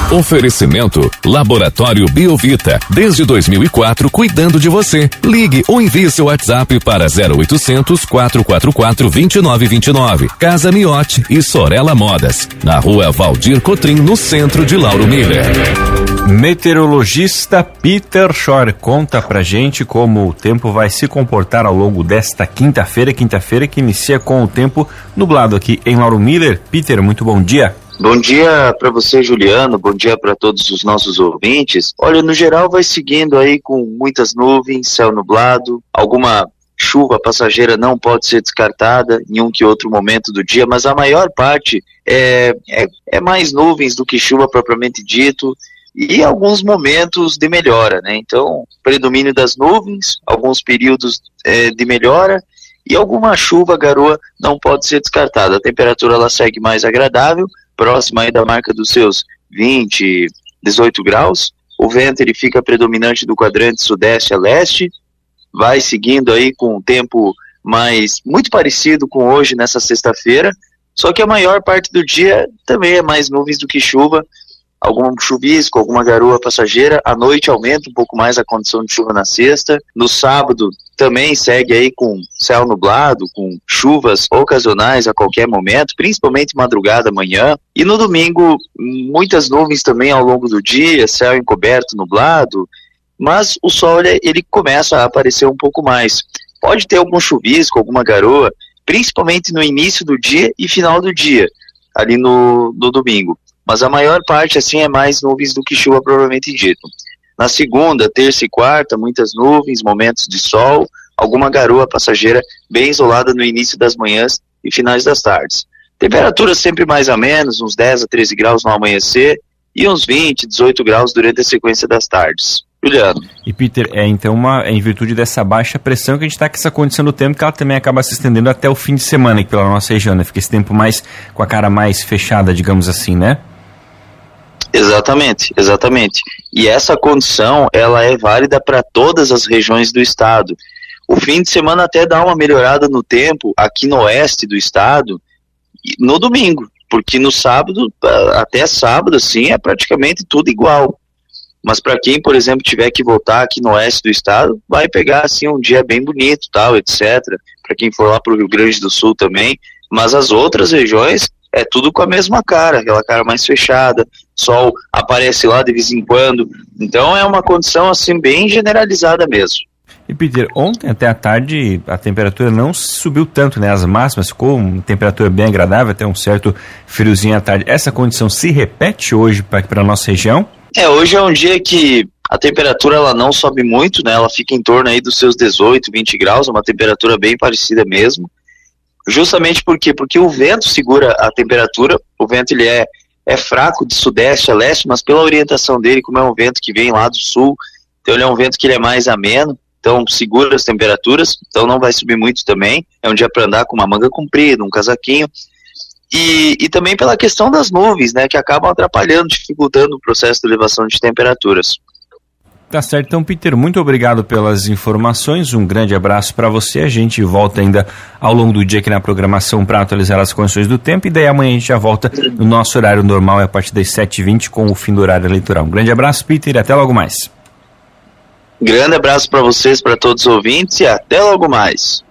Oferecimento Laboratório Biovita. Desde 2004, cuidando de você. Ligue ou envie seu WhatsApp para 0800 444 2929. Casa Miotti e Sorella Modas. Na rua Valdir Cotrim, no centro de Lauro Miller. Meteorologista Peter Schor conta pra gente como o tempo vai se comportar ao longo desta quinta-feira que inicia com o tempo nublado aqui em Lauro Miller. Peter, muito bom dia. Bom dia para você, Juliano, bom dia para todos os nossos ouvintes. Olha, no geral vai seguindo aí com muitas nuvens, céu nublado, alguma chuva passageira não pode ser descartada em um que outro momento do dia, mas a maior parte é mais nuvens do que chuva propriamente dito, e alguns momentos de melhora, né? Então, predomínio das nuvens, alguns períodos de melhora, e alguma chuva, garoa, não pode ser descartada. A temperatura ela segue mais agradável, próxima aí da marca dos seus 20, 18 graus. O vento ele fica predominante do quadrante sudeste a leste, vai seguindo aí com um tempo muito parecido com hoje nessa sexta-feira, só que a maior parte do dia também é mais nuvens do que chuva, algum chuvisco, alguma garoa passageira. À noite aumenta um pouco mais a condição de chuva na sexta. No sábado também segue aí com céu nublado, com chuvas ocasionais a qualquer momento, principalmente madrugada, manhã. E no domingo, muitas nuvens também ao longo do dia, céu encoberto, nublado, mas o sol ele começa a aparecer um pouco mais. Pode ter algum chuvisco, alguma garoa, principalmente no início do dia e final do dia, ali no domingo. Mas a maior parte, assim, é mais nuvens do que chuva propriamente dito. Na segunda, terça e quarta, muitas nuvens, momentos de sol, alguma garoa passageira bem isolada no início das manhãs e finais das tardes. Temperaturas sempre mais a menos, uns 10 a 13 graus no amanhecer e uns 20, 18 graus durante a sequência das tardes. Juliano. E Peter, então em virtude dessa baixa pressão que a gente está com essa condição do tempo, que ela também acaba se estendendo até o fim de semana aqui pela nossa região, né? Fica esse tempo mais com a cara mais fechada, digamos assim, né? Exatamente. E essa condição, ela é válida para todas as regiões do estado. O fim de semana até dá uma melhorada no tempo aqui no oeste do estado, no domingo, porque no sábado, até sábado, assim, é praticamente tudo igual. Mas para quem, por exemplo, tiver que voltar aqui no oeste do estado, vai pegar, assim, um dia bem bonito, tal, etc. Para quem for lá para o Rio Grande do Sul também. Mas as outras regiões, é tudo com a mesma cara, aquela cara mais fechada, sol aparece lá de vez em quando, então é uma condição assim bem generalizada mesmo. E Peter, ontem até a tarde a temperatura não subiu tanto, né? As máximas ficou uma temperatura bem agradável, até um certo friozinho à tarde. Essa condição se repete hoje para a nossa região? Hoje é um dia que a temperatura ela não sobe muito, né? Ela fica em torno aí dos seus 18, 20 graus, uma temperatura bem parecida mesmo. Justamente por quê? Porque o vento segura a temperatura, o vento ele é fraco de sudeste a leste, mas pela orientação dele, como é um vento que vem lá do sul, então ele é um vento que ele é mais ameno, então segura as temperaturas, então não vai subir muito também, é um dia para andar com uma manga comprida, um casaquinho, e também pela questão das nuvens, né, que acabam atrapalhando, dificultando o processo de elevação de temperaturas. Tá certo, então Peter, muito obrigado pelas informações, um grande abraço para você, a gente volta ainda ao longo do dia aqui na programação para atualizar as condições do tempo e daí amanhã a gente já volta no nosso horário normal, a partir das 7h20 com o fim do horário eleitoral. Um grande abraço, Peter, e até logo mais. Grande abraço para vocês, para todos os ouvintes e até logo mais.